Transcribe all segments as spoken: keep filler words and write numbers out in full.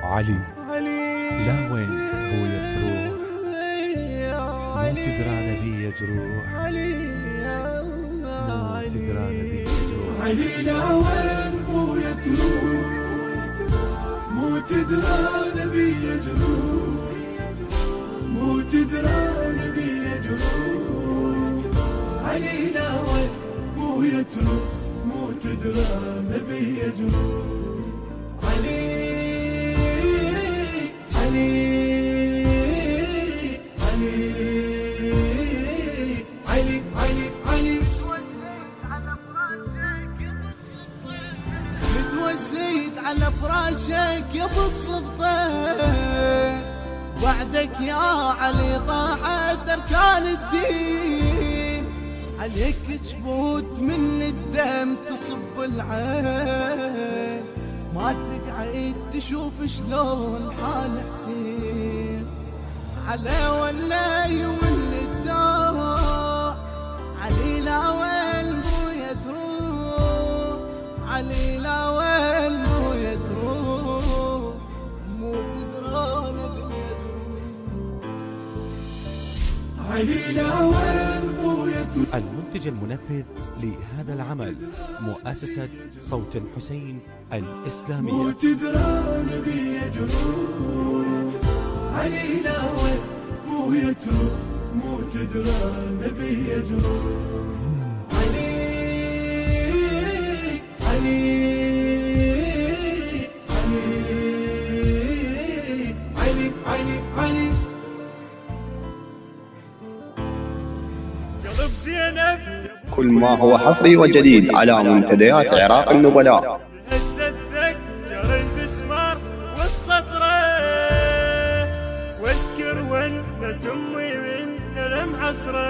علي لا وين بويا تروح، مو تدرى نبي جروح، مو تدرى نبي جروح. علي لا وين بويا تروح، مو تدرى نبي جروح، مو تدرى نبي جروح. علي لا وين بويا تروح، مو تدرى نبي جروح. علي علي علي علي علي علي متوسيت على فراشك يا ابو السلطان، وعدك يا علي ضاعت اركان الدين، عليك جبوت من الدم تصب العين، ما تقعد تشوف شلون حال حسين، على ولا يولد الدار. علي لا وين بويا تروح، علي لا وين بويا تروح، مو تدرى نبي تروح. علي لا وين بويا تروح. المنتج المنفذ لهذا العمل مؤسسة صوت الحسين مو الإسلامية. تدرى نبي جروح. علي لا وين بويا تروح، مو تدرى نبي جروح. علي علي علي علي علي علي قلب زينب كل ما هو حصري وجديد على منتديات عراق النبلاء. هزتك جرى المسمار والسطرة، واذكر وين تمي من المعصرة،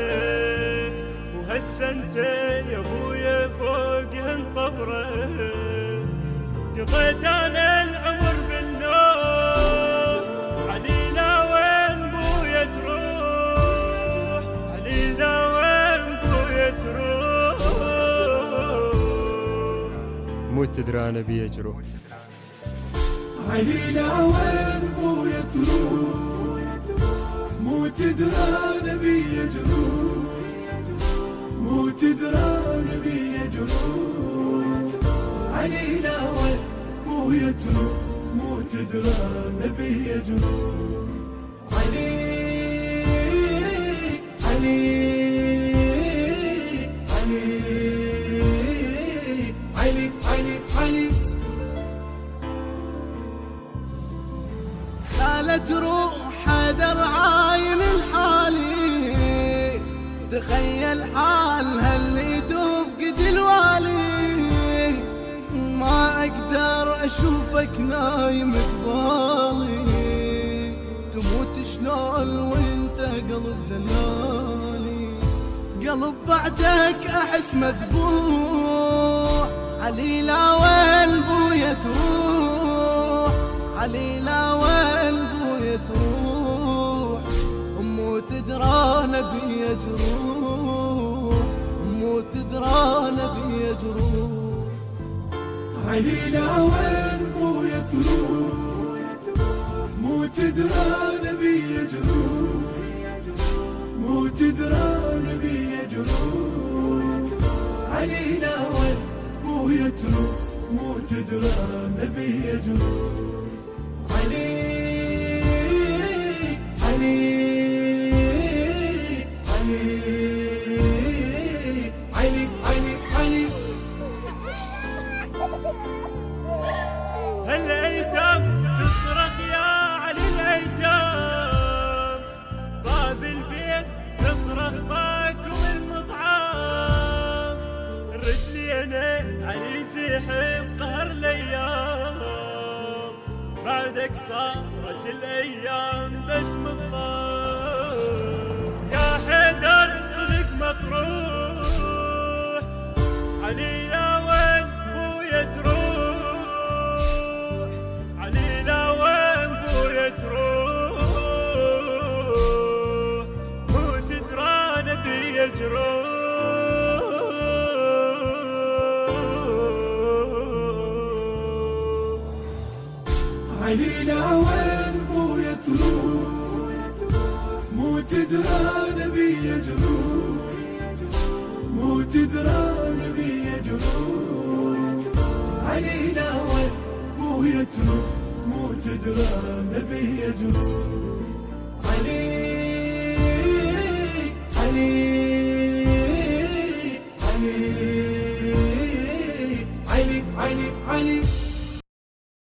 وهالسنتين يا ابويا فوقهن طبرة، قضيت انا العمر بالنور. علي لا وين بويا تروح، علي لا وين بويا تروح، مو تدرى نبي جروح. علي لا وين بويا تروح، مو تدرى نبي جروح، مو تدرى نبي جروح. علي لا وين بويا تروح، مو تدرى نبي جروح. علي علي علي علي علي علي لا تروح حدر عاين الحالي، تخيل حالها اللي تفقد الوالي، ما اقدر اشوفك نايم ببالي، تموت شلون وانت قلب دلالي، قلب بعدك احس مذبوح. علي لا وين بويا تروح، علي لا وين بويا تروح، مو تدرى نبي جروح، مو تدرى نبي جروح. علي لا وين بويا تروح، مو تدرى نبي جروح، مو تدرى نبي جروح. علي لا وين بويا تروح، مو تدرى نبي جروح. علي علي علي علي علي علي هالايتام تصرخ يا علي الايتام، باب البيت تصرخ باكم المطعام، الرجلي انا علي زيحب قهر الايام، بعدك صارت الايام بس مضام، يا حيدر صدق مطروح. علي لا وين بويا تروح، علي لا وين بويا تروح، مو تدرى نبي جروح. علي لا وين بويا تروح مو تدرى نبي يجروح مو تدرى نبي يجروح علي لا وين بويا تروح مو تدرى نبي يجروح علي علي